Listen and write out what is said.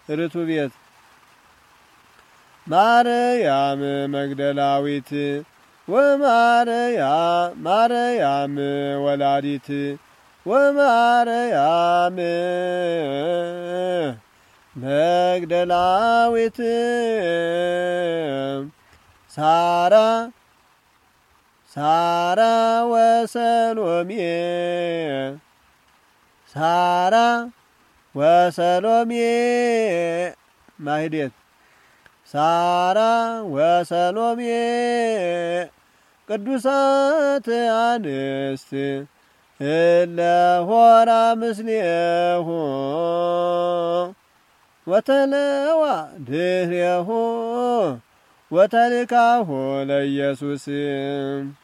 ርቱ ቤት ማርያም መግደላዊት ማርያም ወላዲት ወማርያም መግደላዊት ሳራ ወሰሎሜ ማህሌት ሳራ ወሰሎሜ ቅዱሳት አንስት እለ ሆራ ምስሌሁ ወተለዋ ድህሬሁ ወተልካሁ ለኢየሱስ